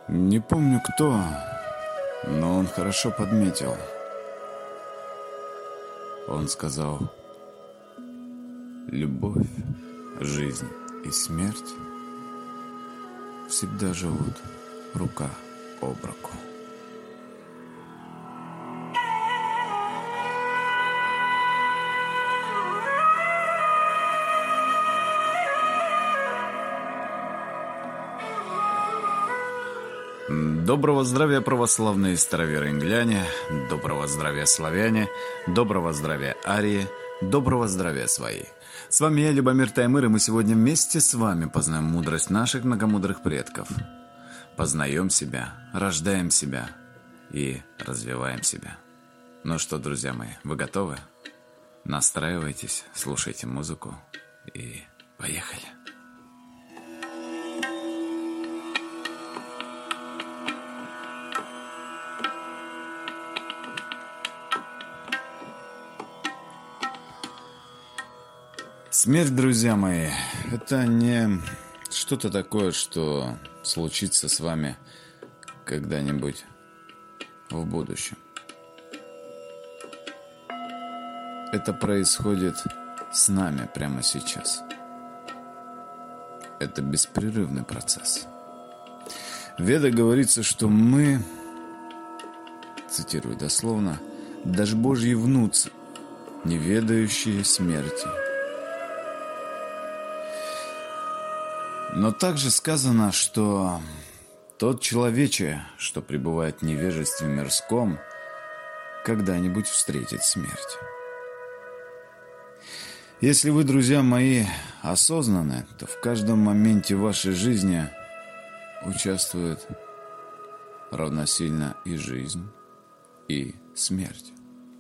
Не помню кто, но он хорошо подметил. Он сказал: любовь, жизнь и смерть всегда живут рука об руку. Доброго здравия, православные староверы-ингляне, доброго здравия, славяне, доброго здравия, арии, доброго здравия, свои. С вами я, Любомир Таймыр, и мы сегодня вместе с вами познаем мудрость наших многомудрых предков. Познаем себя, рождаем себя и развиваем себя. Ну что, друзья мои, вы готовы? Настраивайтесь, слушайте музыку и поехали. Смерть, друзья мои, это не что-то такое, что случится с вами когда-нибудь в будущем. Это происходит с нами прямо сейчас. Это беспрерывный процесс. В Ведах говорится, что мы, цитирую дословно, «даже Божьи внуцы, не ведающие смерти». Но также сказано, что тот человече, что пребывает в невежестве мирском, когда-нибудь встретит смерть. Если вы, друзья мои, осознаны, то в каждом моменте вашей жизни участвует равносильно и жизнь, и смерть.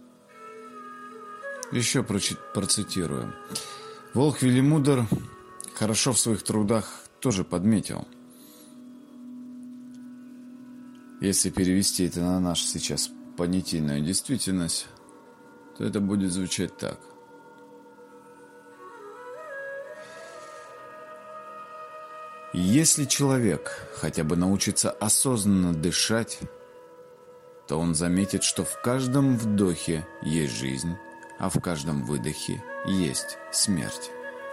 Еще процитирую. Волх Велимудр хорошо в своих трудах тоже подметил. Если перевести это на нашу сейчас понятийную действительность, то это будет звучать так. Если человек хотя бы научится осознанно дышать, то он заметит, что в каждом вдохе есть жизнь, а в каждом выдохе есть смерть.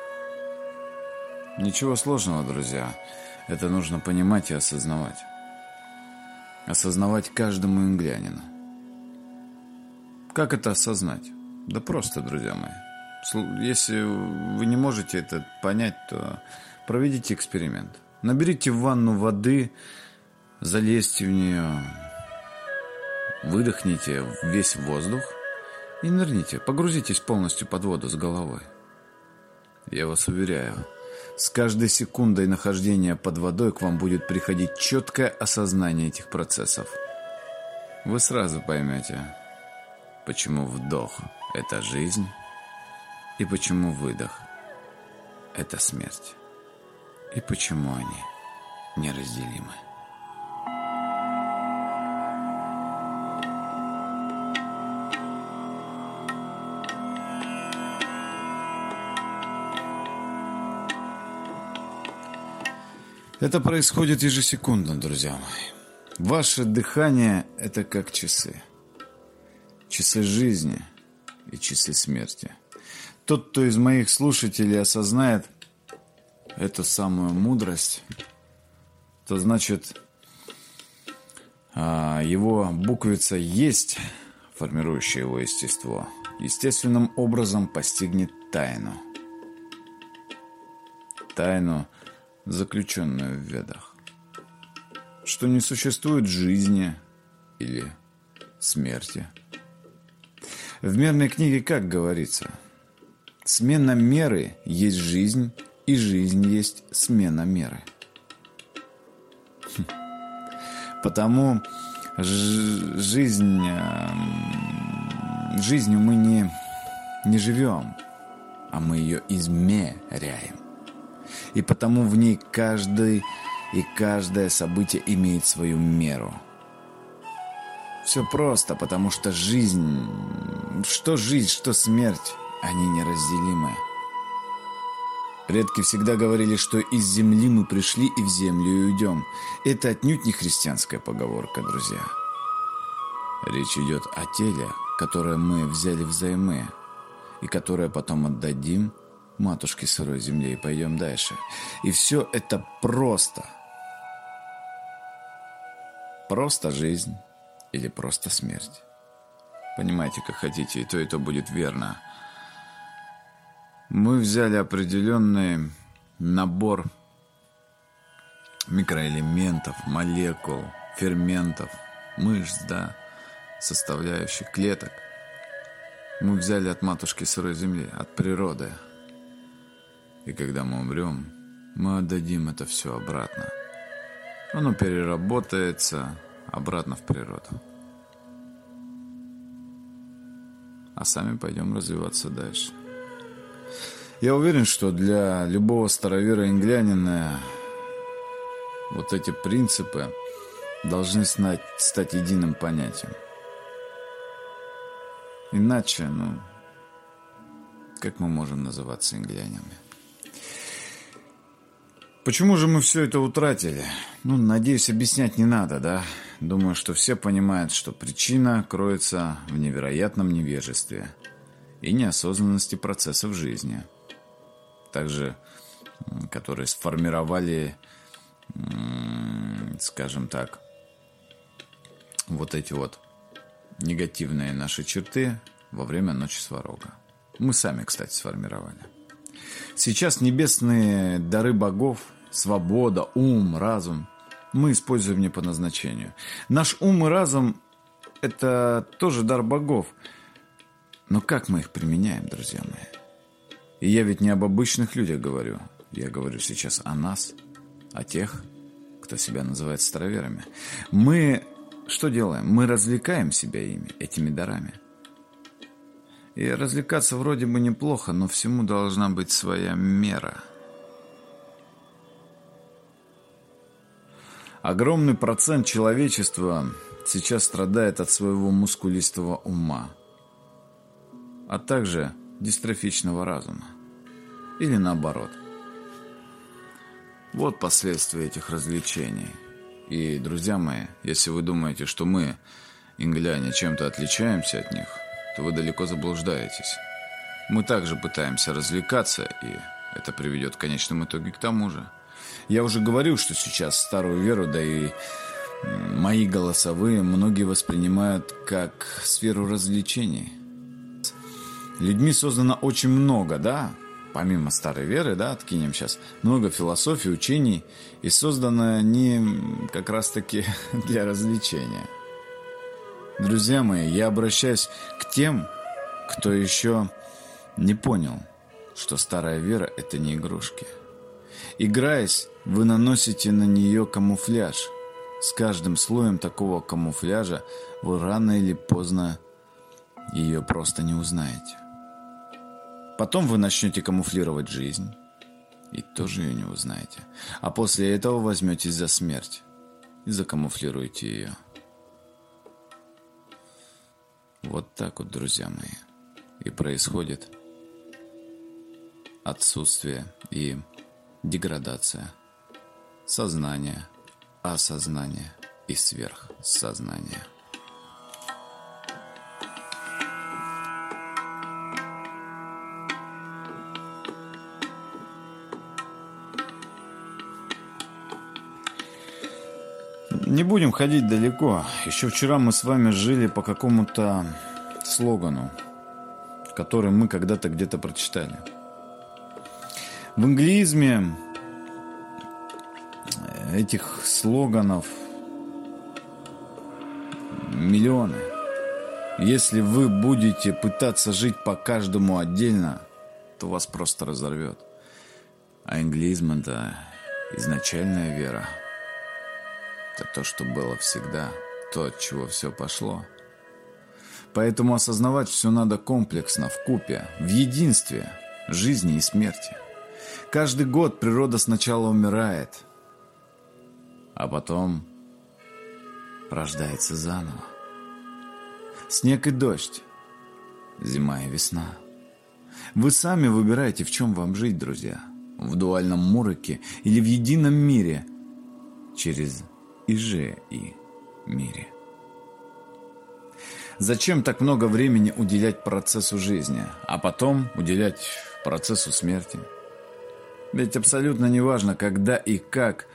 Ничего сложного, друзья. Это нужно понимать и осознавать. Осознавать каждому инглянину. Как это осознать? Да просто, друзья мои. Если вы не можете это понять, то проведите эксперимент. Наберите в ванну воды, залезьте в нее, выдохните весь воздух и нырните. Погрузитесь полностью под воду с головой. Я вас уверяю, с каждой секундой нахождения под водой к вам будет приходить четкое осознание этих процессов. Вы сразу поймете, почему вдох – это жизнь, и почему выдох – это смерть, и почему они неразделимы. Это происходит ежесекундно, друзья мои. Ваше дыхание – это как часы. Часы жизни и часы смерти. Тот, кто из моих слушателей осознает эту самую мудрость, то значит, его буквица «есть», формирующая его естество, естественным образом постигнет тайну. Тайну, заключенную в Ведах, что не существует жизни или смерти. В мерной книге как говорится: смена меры есть жизнь, и жизнь есть смена меры. Потому жизнью мы не живем, а мы ее измеряем. И потому в ней каждое событие имеет свою меру. Все просто, потому что жизнь, что смерть, они неразделимы. Предки всегда говорили, что из земли мы пришли и в землю и уйдем. Это отнюдь не христианская поговорка, друзья. Речь идет о теле, которое мы взяли взаймы, и которое потом отдадим матушке сырой земле и пойдем дальше. И все это просто. Просто жизнь или просто смерть. Понимаете, как хотите, и то будет верно. Мы взяли определенный набор микроэлементов, молекул, ферментов, мышц, да, составляющих, клеток. Мы взяли от матушки сырой земли, от природы. И когда мы умрем, мы отдадим это все обратно. Оно переработается обратно в природу. А сами пойдем развиваться дальше. Я уверен, что для любого старовера инглянина вот эти принципы должны стать единым понятием. Иначе, как мы можем называться инглянами? Почему же мы все это утратили? Надеюсь, объяснять не надо, да? Думаю, что все понимают, что причина кроется в невероятном невежестве и неосознанности процессов жизни. Также, которые сформировали, скажем так, вот эти вот негативные наши черты во время Ночи Сварога. Мы сами, кстати, сформировали. Сейчас небесные дары богов, свобода, ум, разум, мы используем не по назначению. Наш ум и разум – это тоже дар богов. Но как мы их применяем, друзья мои? И я ведь не об обычных людях говорю. Я говорю сейчас о нас, о тех, кто себя называет староверами. Мы что делаем? Мы развлекаем себя этими дарами. И развлекаться вроде бы неплохо, но всему должна быть своя мера. Огромный процент человечества сейчас страдает от своего мускулистого ума, а также дистрофичного разума. Или наоборот. Вот последствия этих развлечений. И, друзья мои, если вы думаете, что мы, ингляне, чем-то отличаемся от них, то вы далеко заблуждаетесь. Мы также пытаемся развлекаться, и это приведет в конечном итоге к тому же. Я уже говорил, что сейчас старую веру, да и мои голосовые, многие воспринимают как сферу развлечений. Людьми создано очень много, да? Помимо старой веры, да, откинем сейчас, много философий, учений, и создано они как раз-таки для развлечения. Друзья мои, я обращаюсь к тем, кто еще не понял, что старая вера – это не игрушки. Играясь, вы наносите на нее камуфляж. С каждым слоем такого камуфляжа вы рано или поздно ее просто не узнаете. Потом вы начнете камуфлировать жизнь, и тоже ее не узнаете. А после этого возьметесь за смерть и закамуфлируете ее. Вот так вот, друзья мои, и происходит отсутствие и деградация сознания, осознания и сверхсознания. Не будем ходить далеко. Еще вчера мы с вами жили по какому-то слогану, который мы когда-то где-то прочитали. В английзме этих слоганов миллионы. Если вы будете пытаться жить по каждому отдельно, то вас просто разорвет. А англизм – это изначальная вера. Это то, что было всегда, то, от чего все пошло. Поэтому осознавать все надо комплексно, вкупе, в единстве жизни и смерти. Каждый год природа сначала умирает, а потом рождается заново. Снег и дождь, зима и весна. Вы сами выбираете, в чем вам жить, друзья. в дуальном мороке или в едином мире через Иже и мире. Зачем так много времени уделять процессу жизни, а потом уделять процессу смерти? Ведь абсолютно неважно, когда и как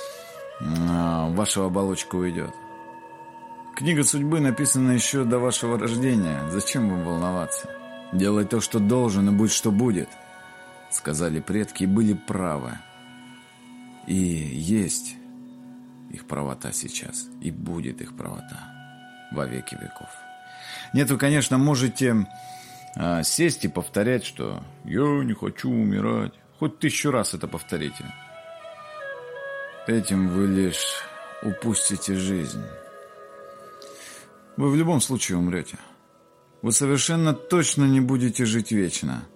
ваша оболочка уйдет. Книга судьбы написана еще до вашего рождения. Зачем вам волноваться? Делай то, что должен, и будь что будет. Сказали предки и были правы. И есть их правота сейчас, и будет их правота во веки веков. Нет, вы, конечно, можете сесть и повторять, что «я не хочу умирать». Хоть 1000 раз это повторите. Этим вы лишь упустите жизнь. Вы в любом случае умрете. Вы совершенно точно не будете жить вечно.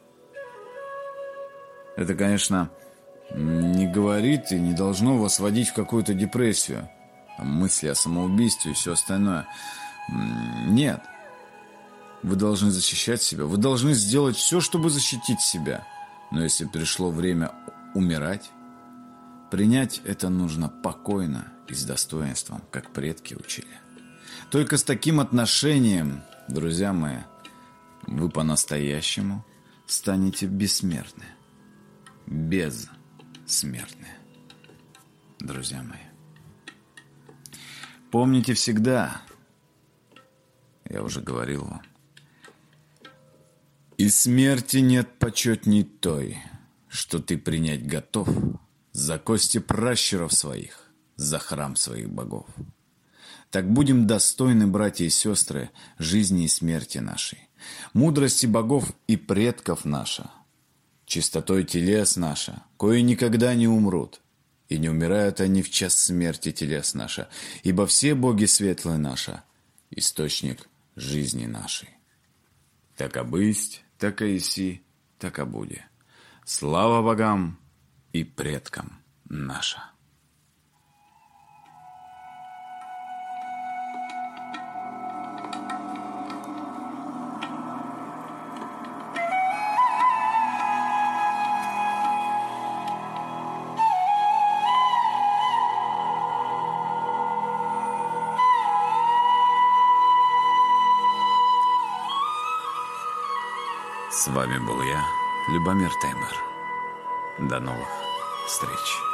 Это, конечно, не говорит и не должно вас вводить в какую-то депрессию. Мысли о самоубийстве и все остальное. Нет. Вы должны защищать себя. Вы должны сделать все, чтобы защитить себя. Но если пришло время умирать, принять это нужно покойно и с достоинством, как предки учили. Только с таким отношением, друзья мои, вы по-настоящему станете бессмертны. Безсмертны, друзья мои. Помните всегда, я уже говорил вам, и смерти нет почетней той, что ты принять готов за кости пращуров своих, за храм своих богов. Так будем достойны, братья и сестры, жизни и смерти нашей, мудрости богов и предков наша, чистотой телес наша, кои никогда не умрут, и не умирают они в час смерти телес наша, ибо все боги светлые наша, источник жизни нашей. Так обысть, так и еси, так и буди. Слава богам и предкам наша. С вами был я, Любомир Таймыр. До новых встреч.